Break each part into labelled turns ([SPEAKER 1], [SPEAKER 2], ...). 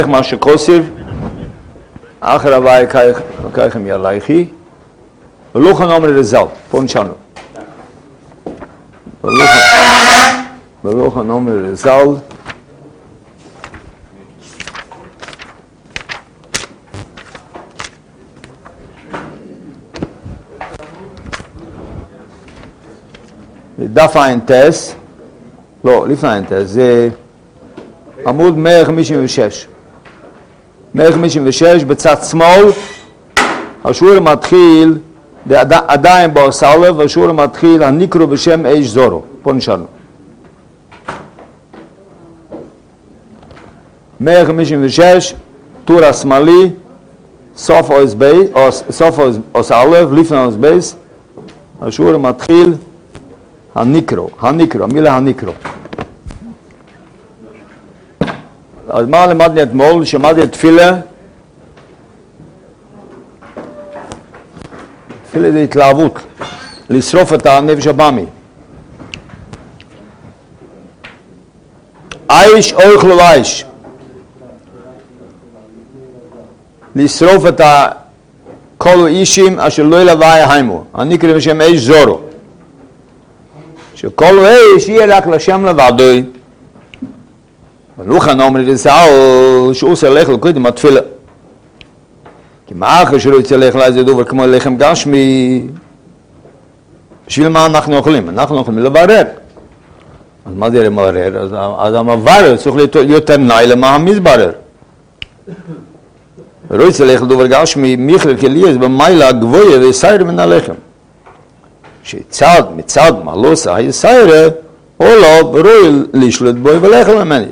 [SPEAKER 1] מה שכוסיב, אחר הווי קייכם ילייכי, ולוחן אומר לזל, פה נשארנו. ולוחן אומר לזל, דף עין טס, לא, לפני עין טס, זה עמוד 156. 156 בצד שמאל, השיעור מתחיל, עדיין באוסלב, השיעור מתחיל, הנקרו בשם איש זורו. פה נשארנו. 156, טור השמאלי, סוף אוסלב, לפני אוסבייס, השיעור מתחיל, הנקרו, המילה הנקרו. אז מה למדתי אתמול? שמעתי את תפילה. תפילה זה התלהבות, לשרוף את הנפש הבאמי. איש אוכל לאיש. לשרוף את כל אישים אשר לא ילווי היימו. הנקרא בשם איש זורו. שכל איש יהיה רק לשם לבדוי. ולוחן אומר לזל שהוא עושה לחם קודם התפילה. כי מה אחרי שלא יצא לחם איזה דובר כמו לחם גשמי? בשביל מה אנחנו אוכלים? אנחנו אוכלים לברר. אז מה זה לברר? אז המברר צריך להיות יותר נאי למה המסברר. ולא יצא לחם דובר גשמי מיכל כליאס במיילה הגבויה ויסייר מן הלחם. מצד מלוסה היסייר או לא ברוי לשלוט בו ולחם ממני.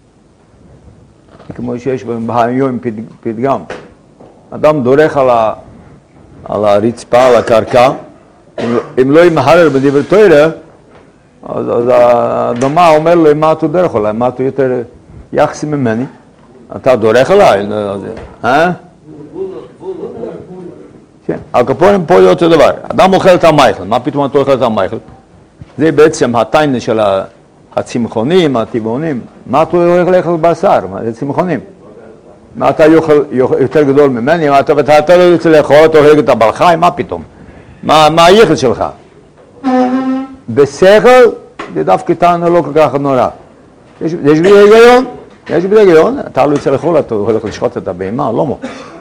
[SPEAKER 1] כמו שיש בהיום פתגם. אדם דורך על הרצפה, על הקרקע, אם לא ימהרר בדבר תורה, אז הדומה אומר לו, מה אתה דורך עליי? מה אתה יותר יחסי ממני? אתה דורך עליי? כן, הקופונים פה אותו דבר. אדם אוכל את המייכל, מה פתאום אתה אוכל את המייכל? זה בעצם הטיינה של הצמחונים, הטבעונים. מה אתה אוכל לאכול בשר? זה צמחונים. מה אתה יותר גדול ממני? מה אתה לא יוצא לאכול, אתה אוכל את הבר חי? מה פתאום? מה היחד שלך? בשכל זה דווקא טענה לא כל כך נורא. יש בזה היגיון? יש בזה היגיון? אתה לא יוצא לאכול, אתה הולך לשחוט את הבהמה, לא מו.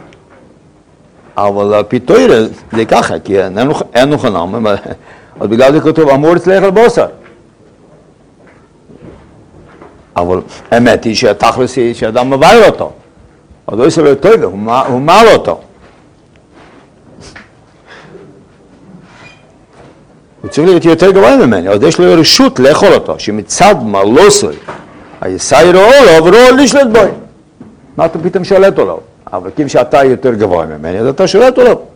[SPEAKER 1] אבל פיתוירה זה ככה, כי אין נוכנם, אז בגלל זה כתוב אמור לאכול בשר. אבל האמת היא שהתכלס היא שאדם מבאר אותו. אז לא יעשה לו טוב, הוא מעל אותו. הוא צריך להיות יותר גבוה ממני, אז יש לו רשות לאכול אותו, שמצד מלוסוי, היסייר או לא, ולא לשלט בוי. מה אתה פתאום שולט או לא? אבל כי שאתה יותר גבוה ממני, אז אתה שולט או לא.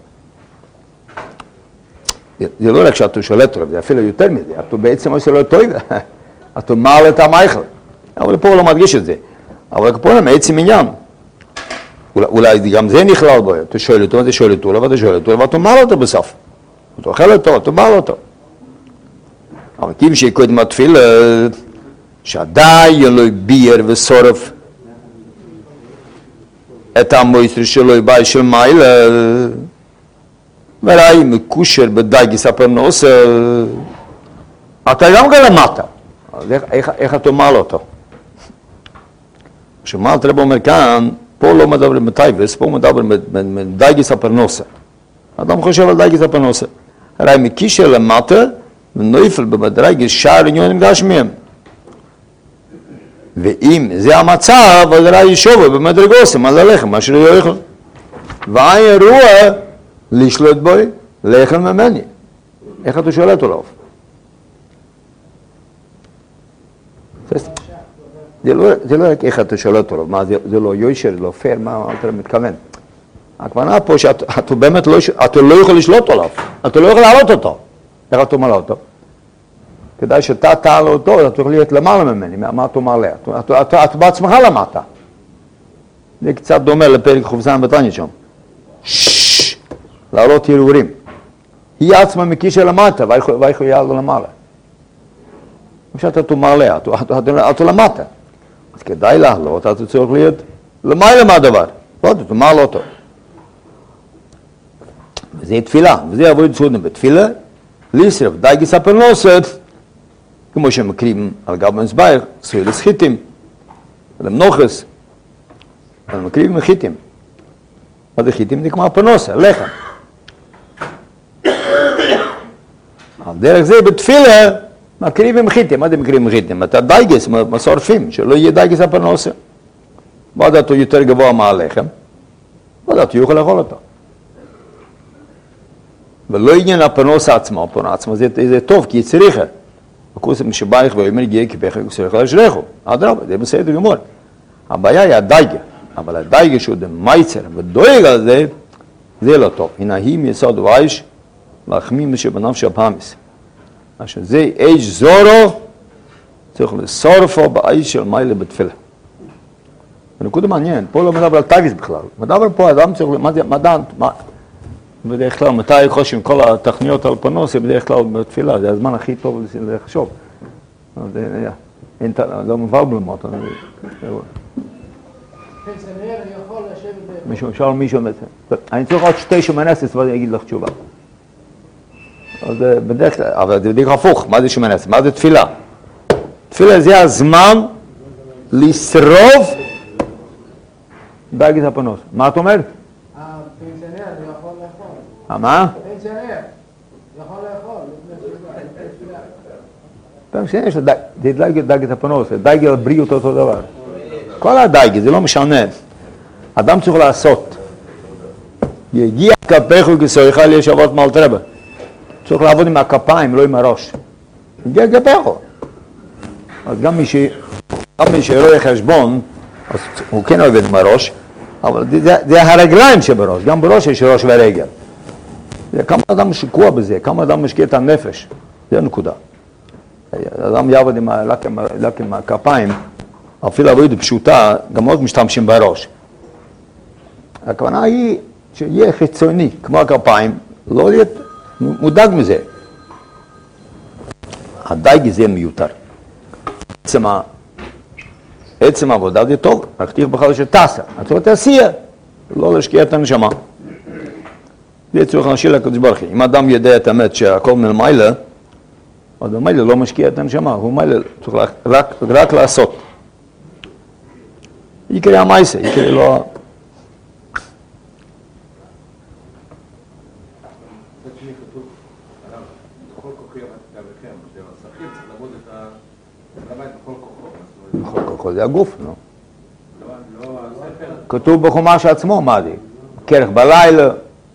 [SPEAKER 1] זה לא רק שאתה שולט או לא, זה אפילו יותר מזה, אתה בעצם עושה לו טוב, אתה מעל את המייכל. אבל פה הוא לא מדגיש את זה. אבל פה הוא מעצם עניין. אולי גם זה נכלל בו. אתה שואל אותו, ואתה שואל אותו, ואתה שואל אותו, ואתה מעל אותו בסוף. אתה אוכל אותו, אתה מעל אותו. אבל כי שקודם התפילה, שעדיין לא ביר ושורף את המויסר שלו באי של מיילה, וראי מקושר בדייגיס הפרנוס, אתה גם כאן למטה. איך אתה מעל אותו? כשמעל תראה אומר כאן, פה לא מדבר מטייבס, פה מדבר מדייגיס הפרנוסה. אדם חושב על דייגיס הפרנוסה. הרי מקישר למטה, ונויפל במדרגס שער עניונים גשמיים. ואם זה המצב, אז הרי ישובה במדרגוסם על הלחם, מה שלא יאכל. ואין אירוע לשלוט בוי, לאכול ממני. איך אתה שולט עליו? זה לא רק איך אתה שולט עליו, מה זה לא יושר, לא פייר, מה אתה מתכוון? הכוונה פה שאתה באמת לא יכול לשלוט עליו, אתה לא יכול להעלות אותו. איך אתה מעלה אותו? כדאי שאתה תעלה אותו, אתה יכול להיות למעלה ממני, מה אתה מעלה? אתה בעצמך למטה. זה קצת דומה לפרק חובזן בתניא שם. להעלות הרהורים. היא עצמה מקישה למטה, ואיך הוא יעלה למעלה. כשאתה מעלה, אתה למטה. אז כדאי לעלות, אתה צריך להיות למעלה מהדבר. לא אותו, תאמר לא אותו. וזה תפילה, וזה עבוד סעודן בתפילה, לשרף דייגס הפרנסת, כמו שמקריבים על גב מזבח, סוילס חיטים, למנוחס, אבל מקריבים חיטים. מה זה חיטים? זה כמו הפרנסה, לחם. על דרך זה בתפילה, מקריבים חיטים. מה זה מקריבים חיטים? אתה דייגס, מסורפים, שלא יהיה דייגס הפרנסה. ועדת הוא יותר גבוה מהלחם, ועדת הוא יוכל לאכול אותו. ולא עניין הפרנוס עצמו, הפרנוס עצמו זה טוב, כי צריכה. הכוסם שבייך ואומר גיע כפך צריך להשרחו. אדרבה, זה בסדר גמור. הבעיה היא הדייגה, אבל הדייגה שהוא דמייצר ודואג על זה, זה לא טוב. הנה היא מיסוד ואיש, להחמים שבנפש הפעמיס. זה איש זורו, צריך לשורפו באיש של מיילה בתפילה. הנקודה מעניין, פה לא מדבר על טייביס בכלל. מדבר פה, אדם צריך, בדרך כלל, מתי חושבים כל התכניות על פרנוסה, בדרך כלל בתפילה, זה הזמן הכי טוב לחשוב. לא מבלבל מה אתה... מישהו, שאל מישהו, אני צריך עוד 2 שמנסס ואני אגיד לך תשובה. אז בדרך כלל, אבל זה בדיוק הפוך, מה זה שמנסס? מה זה תפילה? תפילה זה הזמן לשרוף דייגס הפרנוס. מה את אומרת?
[SPEAKER 2] פנסיונר יכול לאכול.
[SPEAKER 1] מה?
[SPEAKER 2] פנסיונר יכול לאכול.
[SPEAKER 1] פנסיונר יש דייגס הפרנוס, דייגס הבריאות אותו דבר. כל הדייגס, זה לא משנה. אדם צריך לעשות. יגיע כפך וכסויך לישבות מלטרבה. צריך לעבוד עם הכפיים, לא עם הראש. יגיע כפך. אז גם מי שרואה חשבון, אז הוא כן עובד עם הראש, אבל זה הרגליים שבראש, גם בראש יש ראש ורגל. כמה אדם שקוע בזה, כמה אדם משקיע את הנפש, זה הנקודה. אדם יעבוד עם הכפיים, אפילו עבודה פשוטה, גם עוד משתמשים בראש. הכוונה היא שיהיה חיצוני, כמו הכפיים, לא להיות מודאג מזה. הדייג זה מיותר. עצם העבודה זה טוב, רק תהיה בכלל שטסה. את לא תעשייה, לא להשקיע את הנשמה. זה צריך להשאיר לקדוש ברוך הוא. אם אדם יודע את האמת שהכל מלמעלה, אז מלמעלה לא משקיע את הנשמה, הוא מלמעלה צריך רק לעשות. יקרה המעשה, יקרה לא... זה הגוף, לא? כתוב בחומש עצמו, מה זה? כרך בלילה,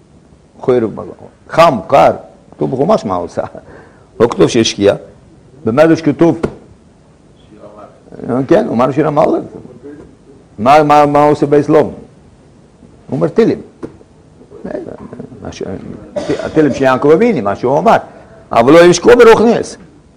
[SPEAKER 1] חם, קר, כתוב בחומש מה עושה. לא כתוב שהשקיע, במדרש כתוב. כן, הוא אמר שיר המלך. מה עושה באסלום? הוא אומר טילים. הטילים שיעקב אבינו, מה שהוא אמר. אבל לא ישקעו ברוכניאס.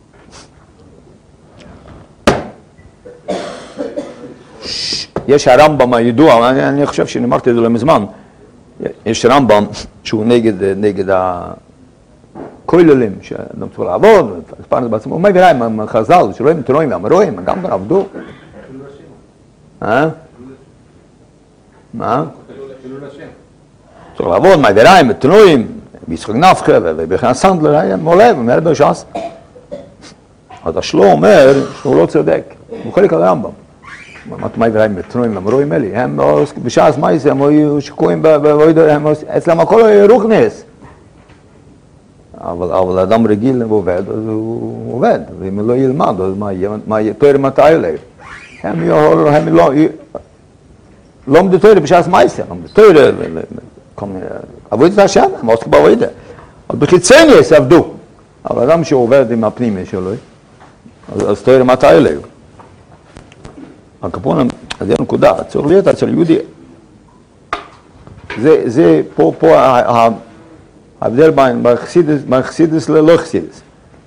[SPEAKER 1] יש הרמב"ם הידוע, אני חושב שנאמרתי את זה לא מזמן, יש רמב"ם שהוא נגד הכוללים, שאדם צריך לעבוד, פעם זה בעצמו, הוא מביא להם חז"ל, שרואים תנועים והמרואים, גם כן עבדו. מה? צריך לעבוד, מביא להם תנועים, ביצחק נפחא ובכן סנדלר, היה מולב, אומר בש"ס. אז השלו אומר שהוא לא צודק, הוא חלק על הרמב"ם. מה יבראים בתנועים למרואים אלי, הם בשעה זמייס, הם היו שקועים אצלם הכל היה רוחנס. אבל אדם רגיל עובד, אז הוא עובד, ואם הוא לא ילמד, אז מה יהיה תויר מתי אליו? הם לא עומדו תויר בשעה זמייס, הם עומדו תויר, עבוד את השם, הם עוסק בעבודה. אבל בחיצוניוס עבדו, אבל אדם שעובד עם הפנימי שלו, אז תויר מתי אליו. הקפון, זה הנקודה, צריך להיות אצל יהודי. זה פה ההבדל בין חסידס ללא חסידס.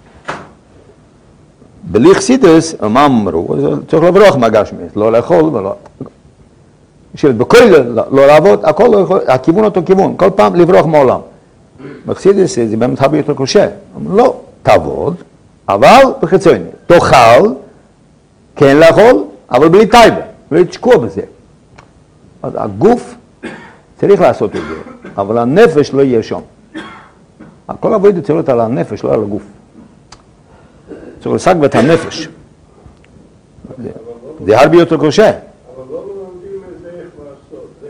[SPEAKER 1] בלי חסידס, מה אמרו? צריך לברוח מהגשמיס, לא לאכול ולא... בכל לא לעבוד, הכיוון אותו כיוון, כל פעם לברוח מעולם. בחסידס זה באמת הרבה יותר קשה. לא, תעבוד, אבל בחיצוני. תאכל, כן לאכול, אבל בלי טייבה, בלי תשקוע בזה. אז הגוף צריך לעשות את זה, אבל הנפש לא יהיה שם. כל עבודה צריך להיות על הנפש, לא על הגוף. צריך לסג את הנפש. זה הרבה יותר קשה.
[SPEAKER 3] אבל לא מלמדים את זה איך לעשות, זה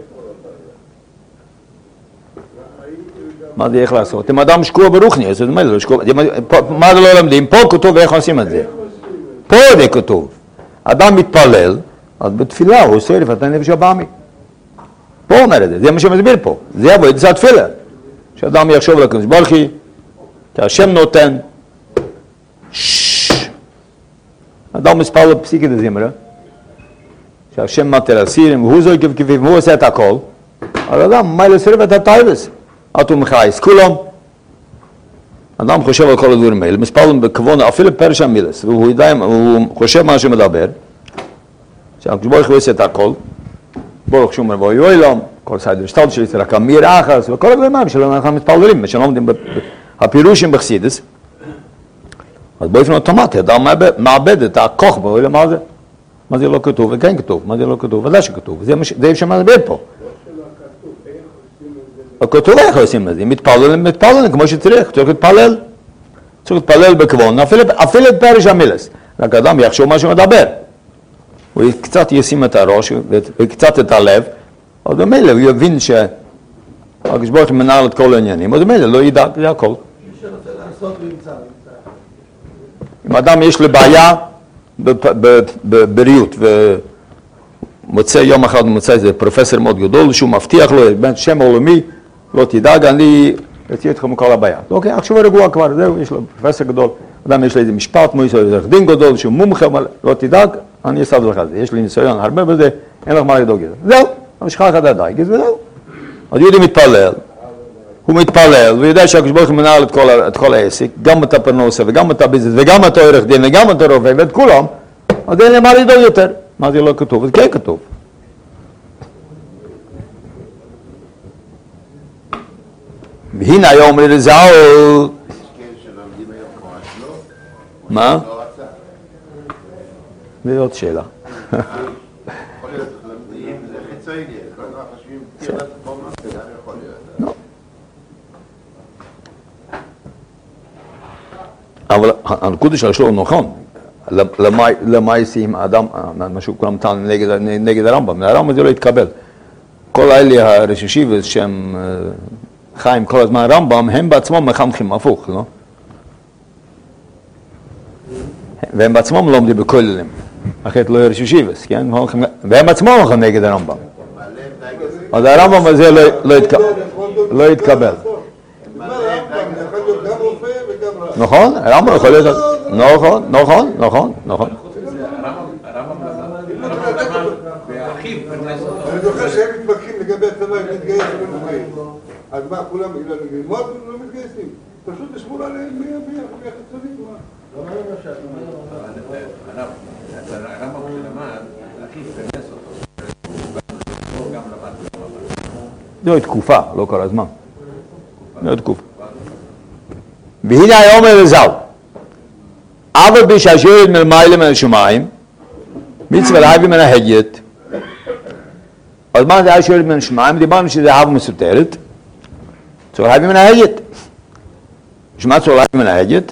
[SPEAKER 3] כל הבעיה.
[SPEAKER 1] מה זה איך לעשות? אם אדם שקוע ברוחני, אז מה זה לא לומדים? פה כתוב איך עושים את זה. פה זה כתוב. אדם מתפלל, אז בתפילה הוא עושה לפת הנפש הבאמי. פה אומר את זה, זה מה שמסביר פה. זה עבוד, זה התפילה. שאדם יחשוב לקדוש ברוך הוא, שהשם נותן. אדם מספר בפסיקת הזמרה, שהשם מטר הסירים, והוא זוי כבכביב, והוא עושה את הכל. אבל אדם, מה לסרב את הטייבס? אתו מחייס, כולם. אדם חושב על כל הדברים האלה, מספרים בכוון, אפילו פרש המילס, והוא חושב מה שמדבר, שהקדוש ברוך הוא עושה את הכל, ברוך שומר בו יוילום, כל סיידר שטלט שלי, רק אמיר אחס, וכל הדברים האלה שלנו אנחנו מתפללים, שלומדים הפירושים בחסידות, אז באופן אוטומטי, אדם מאבד את הכוח באוילום, מה זה לא כתוב וכן כתוב, מה זה לא כתוב, ודאי שכתוב, זה אפשר מסביר פה. הכתוב איך עושים את זה, מתפללים, כמו שצריך, צריך להתפלל. צריך להתפלל בכוון, אפילו את פרש המילס. רק אדם יחשוב מה שמדבר. הוא קצת ישים את הראש, וקצת את הלב, אז במילא הוא יבין שהקדוש ברוך הוא מנהל את כל העניינים, אז במילא לא ידע, זה הכל. אם אדם יש לו בעיה בבריאות, ומוצא יום אחד, מוצא איזה פרופסור מאוד גדול, שהוא מבטיח לו, שם עולמי, לא תדאג, אני אציע אתכם מכל הבעיה. אוקיי, עכשיו רגוע כבר, זהו, יש לו פרופסור גדול, אדם יש לו איזה משפט, יש לו איזה דין גדול, שהוא מומחה, לא תדאג, אני אסדר לך את זה, יש לי ניסיון הרבה בזה, אין לך מה לדאוג את זה. זהו, המשכה לך את הדייגת וזהו. אז יהודי מתפלל, הוא מתפלל, ויודע שהקדוש ברוך הוא מנהל את כל העסק, גם את הפרנסה וגם את הביזנס וגם את העורך דין וגם את הרופא ואת כולם, אז אין להם מה לדאוג יותר. מה זה לא כתוב? זה כן כתוב. והנה היום לזהו. מה? זה עוד שאלה. אבל הנקודה של השלום נכון. למה ישים האדם, מה שהוא כולם טען נגד הרמב"ם, הרמב"ם זה לא יתקבל. כל האלה הרששים שהם חיים כל הזמן הרמב"ם, הם בעצמם מחנכים הפוך, לא? והם בעצמם לא עומדים בכוללים, אחרת לא ירששיבס, כן? והם בעצמם הולכים נגד הרמב"ם. אז הרמב"ם הזה לא יתקבל. נכון, הרמב"ם יכול להיות, נכון.
[SPEAKER 3] אני זוכר שהם מתווכחים לגבי הצבא, הם מתגייס ומתגייס. אז מה, כולם ללמוד ולא מתגייסים? פשוט לשמור עליהם מהחיצונים. לא מה שאת אומרת. הרמב"ם שלמד, אחיו פרנס אותו. הוא גם למד.
[SPEAKER 1] זו תקופה, לא כל הזמן. זו תקופה. והנה היום אלזל, אבל בשעשרת מלמעלה מן השמיים, מצווה להביא מן ההגית. אז מה זה השעשרת מן השמיים? דיברנו שזה אהבה מסותרת, צריך להביא מן ההגית. שמה צריך להביא מן ההגית?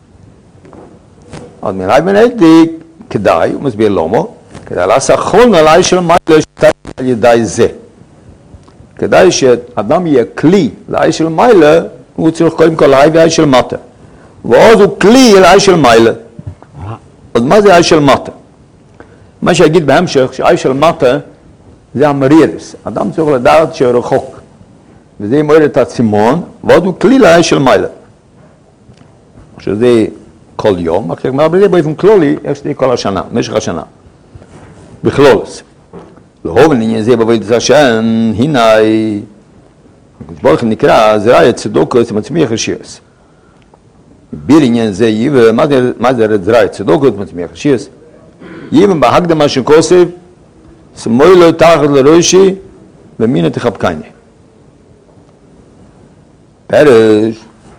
[SPEAKER 1] אז להביא מן ההגית כדאי, הוא מסביר למה, כדאי לעסכון עלי של מעלה שתיים על ידי זה. כדאי שאדם יהיה כלי לעי של מעלה, הוא צריך קודם כל לעי של מטה. ואז הוא כלי לעי של מעלה. אז מה זה עי של מטה? מה שיגיד בהמשך, שעי של מטה זה המרירס. אדם צריך לדעת שהוא רחוק. וזה ימועד את הצימון, ואז הוא כלי לעי של מעלה. עכשיו זה כל יום, אבל זה באופן כללי, איך שזה כל השנה, במשך השנה. בכלולס. להובל עניין זה בעבודת השם, הנה, ברוך נקרא, זרע צדוקות מצמיח ישירות. ביר עניין זה יבא, מה זה זרע צדוקות מצמיח ישירות? יבא בהקדמה של כוסף, סמוי לו תחת לראשי, ומינה תחבקני. פרש,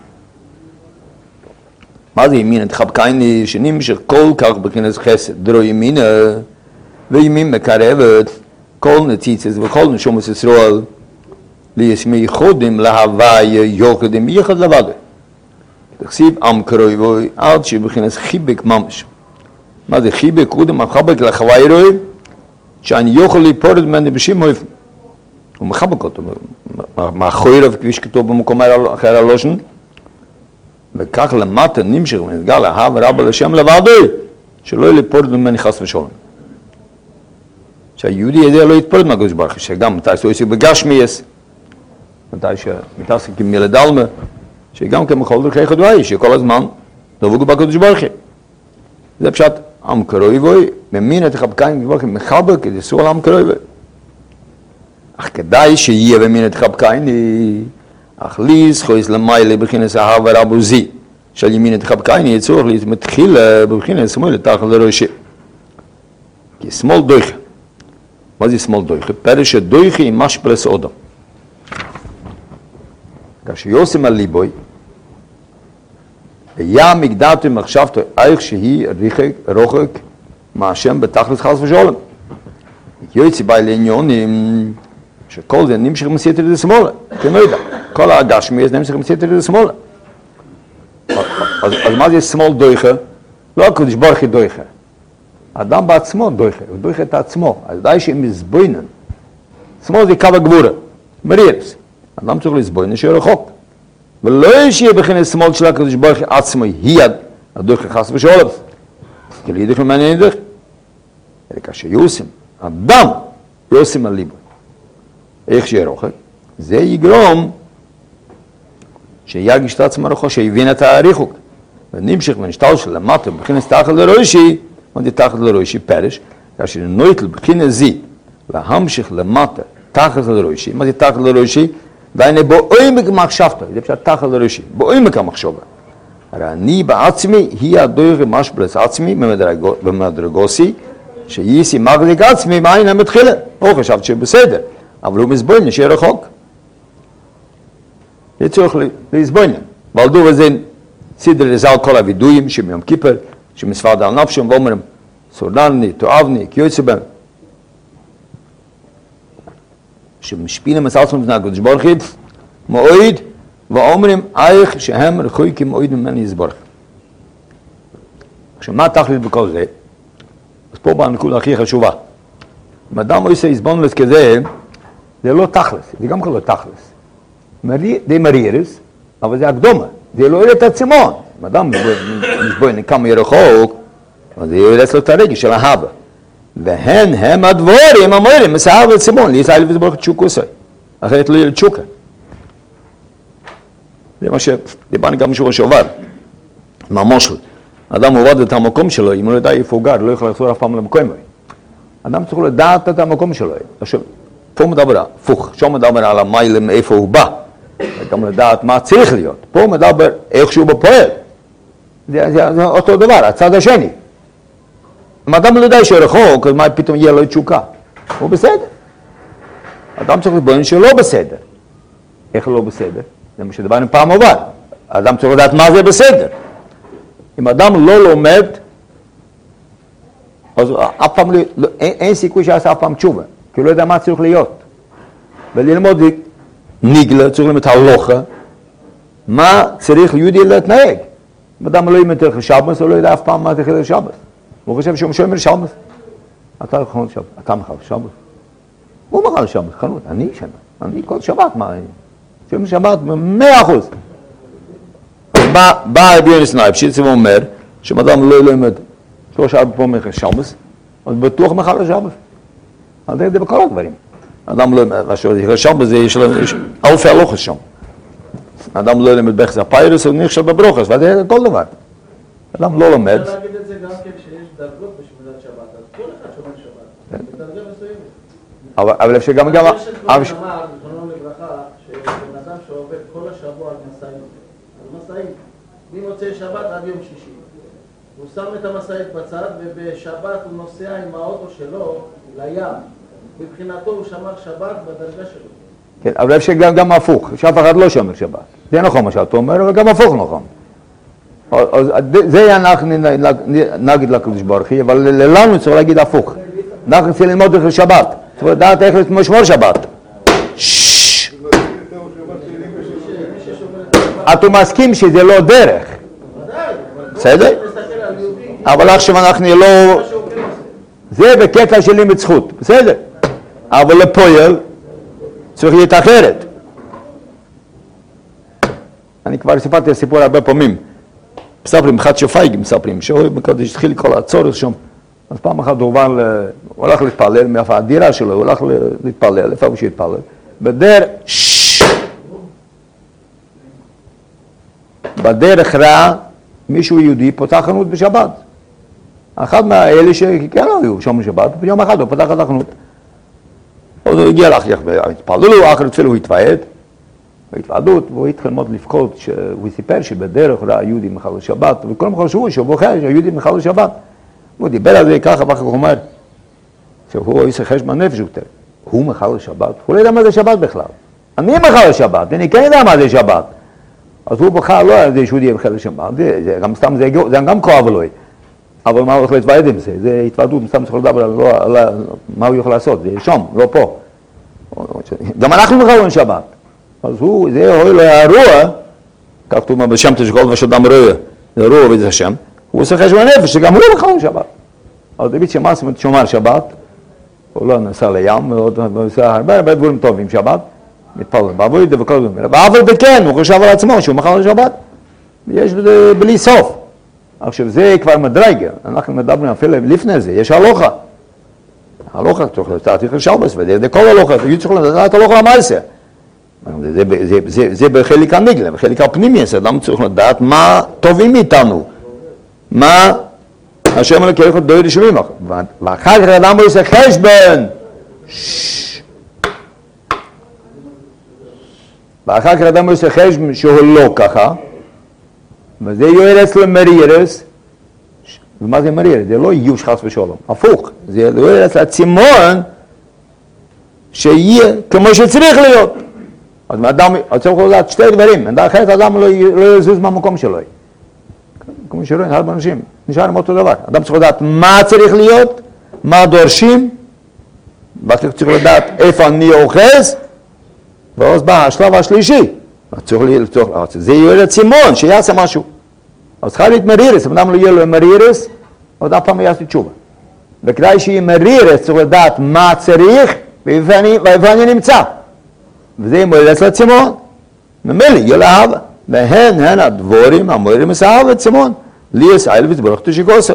[SPEAKER 1] מה זה ימינה תחבקני? שנמשך כל כך בכנס חסד, דרו ימינה, וימין מקרבת, כל נציצס וכל נשומת ישראל, לישמי ייחודים להוויה יוחדים ייחד לבד. תכסיב עם קרוי בוי, עד שבחינס חיבק ממש. מה זה חיבק? קודם מחבק לחוואי רוי, שאני יוכל ליפורד ממני בשם אויפן. הוא מחבק אותו, מאחוריו כפי שכתוב במקום אחר הלושן, וכך למטה נמשך ונתגל אהב רבה לשם לבדוי, שלא ליפורד ממני חס ושלום. שהיהודי יודע לא יתפורד מהקדוש ברוך הוא, שגם מתי שעושה בגשמיאס, מתי שמתעסק עם ילד אלמה, שגם כמכל דרכי חדואי, שכל הזמן דבוקו בקדוש ברוך הוא. זה פשוט עם קרוי בוי, ממין את חבקיים כברכם מחבק, כדי סור על עם קרוי בוי. אך כדאי שיהיה במין את חבקיים, אך לי זכויס למיילה בכינס אהב רבו זי, של ימין את חבקיים, יהיה צורך להתחיל בכינס שמאל לתחת לראשי. כי שמאל דויכה. מה זה שמאל דויכה? פרש דויכה עם משפרס אודו. כאשר יוסם על ליבוי, היה מקדעתו מחשבתו איך שהיא רוחק מהשם בתכלס חס ושלום. יוצא בי לעניונים שכל זה נמשך מסייתר את השמאלה. אתם לא יודע, כל הגשמי זה נמשך מסייתר את השמאלה. אז מה זה שמאל דויכה? לא הקדוש ברוך הוא דויכה. האדם בעצמו דויכה, הוא דויכה את עצמו. אז די שהם מזבוינן. שמאל זה קו הגבורה, מרירס. אדם צריך לסבוינן שיהיה רחוק. ולא שיהיה בכינס שמאל של הקדוש ברוך הוא עצמו היא הדויכה חס ושלום. כי לידך ממני נדך. אלא כאשר יוסם, אדם יוסם על ליבו. איך שיהיה רוחק? זה יגרום שירגיש את עצמו רחוק, שיבין את הריחוק. ונמשך ונשתל של למטה בכינס תחת לראשי, מה זה תחת לראשי? פרש, כאשר נויטל בכינס זי, להמשיך למטה תחת לראשי, מה זה תחת לראשי? והנה בעומק מחשבתו, זה פשוט תחת לראשי, בעומק המחשבה. הרי אני בעצמי, היא הדויכה משפרס עצמי במדרגוסי, שייסי מגליק עצמי מעין המתחילה. הוא חשבת שבסדר, אבל הוא מסבוינן שיהיה רחוק. זה צריך להסבוינן. ועל דור הזה סידר לזל כל הווידויים שביום כיפר, שמספרד על נפשם ואומרים, סורדני, תואבני, קיוצא בהם. שמשפילים את עצמם בני הקדוש ברוך הוא, מועיד, ואומרים איך שהם רחוקים מועיד ממני יסבורך. עכשיו, מה התכלית בכל זה? אז פה בנקודה הכי חשובה. אם אדם עושה הסבונלס כזה, זה לא תכלס, זה גם לא תכלס. די מרירס, אבל זה הקדומה, זה לא יראה את עצמו. אם אדם מסבוין כמה ירחוק, אז זה יראה לו את הרגש של האהבה. והן הם הדבורים המוירים, מסער ועצמון, לישראל וסבורך תשוקו סוי. אחרת לא יראה תשוקה. זה מה שדיברנו גם משהו שעובד. מהמושל. אדם עובד את המקום שלו, אם הוא לא יודע איפה הוא גר, לא יכול לחזור אף פעם למקום. אדם צריך לדעת את המקום שלו. עכשיו, פה מדבר הפוך, שם מדבר על המיילים איפה הוא בא. גם לדעת מה צריך להיות. פה מדבר איך שהוא בפועל. זה אותו דבר, הצד השני. אם אדם לא יודע שהוא רחוק, אז מה פתאום יהיה לו תשוקה? הוא בסדר. אדם צריך לבוא שלא בסדר. איך לא בסדר? זה מה שדברנו פעם עובד. אדם צריך לדעת מה זה בסדר. אם אדם לא לומד, אז אף פעם אין סיכוי שעשה אף פעם תשובה, כי הוא לא יודע מה צריך להיות. וללמוד ניגלה, צריך ללמוד הלוכה, מה צריך יהודי להתנהג. אם אדם לא ילמד תלך לשבס, הוא לא יודע אף פעם מה תלך לשבס. הוא חושב שהוא משלם לשבס. אתה יכול לשבס, אתה מחל לשבס. הוא מחל לשבס, חנות, אני שנה. אני כל שבת, מה? שום שבת, 100%. בא רבי יונס נייבשיץ ואומר, שאם אדם לא ילמד 3-4 פעמים שבס, אז בטוח מחל לשבס. אז זה בכל הדברים. אדם לא ילמד, שבס זה יש אלפי הלוכס שם. אדם לא ילמד בחס הפיירס, הוא נכשל בברוכס, וזה כל דבר. אדם לא לומד.
[SPEAKER 2] אפשר להגיד את זה גם כן שיש דרגות בשמירת שבת, אז כל אחד שומר שבת, בדרגה מסוימת.
[SPEAKER 1] אבל אפשר גם...
[SPEAKER 2] יש את כבר אמר, זכרונו לברכה, שבן אדם שעובד כל השבוע על משאית, ממוצאי שבת עד יום שישי. הוא שם את המשאית בצד, ובשבת הוא נוסע עם האוטו שלו לים. מבחינתו הוא שמר שבת בדרגה שלו.
[SPEAKER 1] כן, אבל אפשר גם הפוך, שאף אחד לא שומר שבת. זה נכון מה שאתה אומר, אבל גם הפוך נכון. זה היה נגד לקדוש ברוך הוא, אבל לנו צריך להגיד הפוך. אנחנו צריכים ללמוד את השבת. צריך לדעת איך לשמור שבת. אתה מסכים שזה לא דרך. בסדר? אבל עכשיו אנחנו לא... זה בקטע של לימוד זכות, בסדר? אבל לפועל צריך להיות אחרת. אני כבר סיפרתי הסיפור הרבה פעמים. מספרים, אחד שפייג מספרים, שהוא התחיל כל הצורך שם. אז פעם אחת הוא הולך להתפלל, מאיפה הדירה שלו, הוא הולך להתפלל, איפה הוא שהתפלל. בדרך רע, מישהו יהודי פותח חנות בשבת. אחד מהאלה שכן היו שם בשבת, ביום אחד הוא פתח את החנות. אז הוא הגיע לאחר, התפללו, אחר תפילו הוא התוועד, בהתוועדות, והוא התחיל מאוד לפקוד, הוא סיפר שבדרך רע יהודי מחל לשבת, וכולם חשבו שהוא בוחר שיהודי מחל לשבת. הוא דיבר על זה ככה, ואחר כך הוא אומר, שהוא עושה חשבון נפש יותר. הוא מחל לשבת? הוא לא יודע מה זה שבת בכלל. אני מחל לשבת, אני כן יודע מה זה שבת. אז הוא בחר לא על זה שהוא יהיה מחל לשבת, גם סתם זה גם כואב לו. אבל מה הוא יכול להתוועד עם זה? זה התוועדות, סתם צריך לדבר על מה הוא יכול לעשות, זה שם, לא פה. גם אנחנו מחלנו שבת. אז הוא, זה הועיל לו הרוע, כך כתוב בשם תשקול ושדם רוע, זה רוע וזה השם, הוא עושה חשבון נפש, שגם הוא מחלנו שבת. אז דוד שמאס שומר שבת, הוא לא נסע לים, הוא עושה הרבה דברים טובים שבת, מתפלל בעבודה וכל דברים. אבל בכן, הוא חושב על עצמו שהוא מחל לשבת, יש בזה בלי סוף. עכשיו זה כבר מדרג, אנחנו מדברים אפילו לפני זה, יש הלוכה. הלוכה צריך לדעת איך לשלבס, וזה כל הלוכה, צריך לדעת הלוכה למעשה. זה בחלק הנגלה, בחלק הפנימי, אדם צריך לדעת מה טובים מאיתנו, מה השם אלוקיך דואג לשומעים לך. ואחר כך אדם עושה חשבון, ואחר כך אדם עושה חשבון שהוא לא ככה, וזה יורד אצלו מרירס, ומה זה מרירס? זה לא איוש חס ושלום, הפוך, זה יורד אצלו צימון שיהיה כמו שצריך להיות. אז אדם, צריך לדעת שתי דברים, אחרת אדם לא יזוז מהמקום שלו. כמו שרואים, הרבה אנשים, נשאר עם אותו דבר. אדם צריך לדעת מה צריך להיות, מה דורשים, וצריך לדעת איפה אני אוחז, ואז בא השלב השלישי. זה יהיה צימון, שיעשה משהו. אז צריכה להיות מרירס, אם אדם לא יהיה לו מרירס, עוד אף פעם יעשה תשובה. וכדאי שיהיה מרירס, צריך לדעת מה צריך, ואיפה אני נמצא. וזה מועיל לצימון. ממילא יהיה לאהבה. והן הדבורים המועילים אהבה צימון. לי יסייל ותברך תשיקוסי.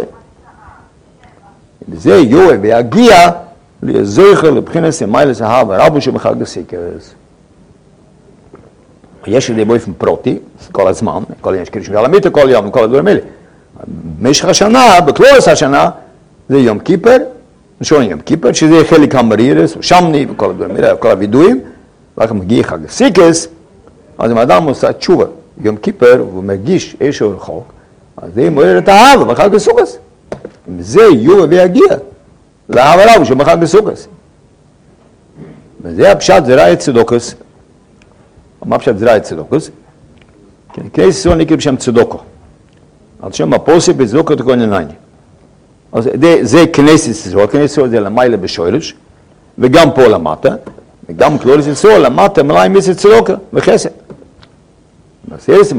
[SPEAKER 1] וזה יהיה ויגיע לזכר לבחינת סמאילס אהבה, רבו שבחג הסיקרס. יש לי באופן פרוטי, כל הזמן, כל יש קרישים ועלמית, כל יום, כל הדברים האלה. במשך השנה, בכלולס השנה, זה יום כיפר, ראשון יום כיפר, שזה חלק המרירס, שמני, וכל הדברים האלה, כל הווידואים, ואחר מגיע חג הסיקרס, אז אם האדם עושה תשובה, יום כיפר, והוא מגיש איזשהו רחוק, אז זה מועיל את האהבה בחג הסוכס. אם זה יהיה ויגיע, לאהבה רבו שבחג הסוכס. וזה הפשט זרע צדוקס. מה פשט זרע צדוקס? כנסת ישראל נקרא בשם צדוקו. על שם הפוסק בצדוקו תקון עיניים. אז זה כנסת ישראל, כנסת ישראל זה למעלה בשורש, וגם פה למטה, וגם כלולת ישראל למטה מלאים מסת צדוקה וחסד.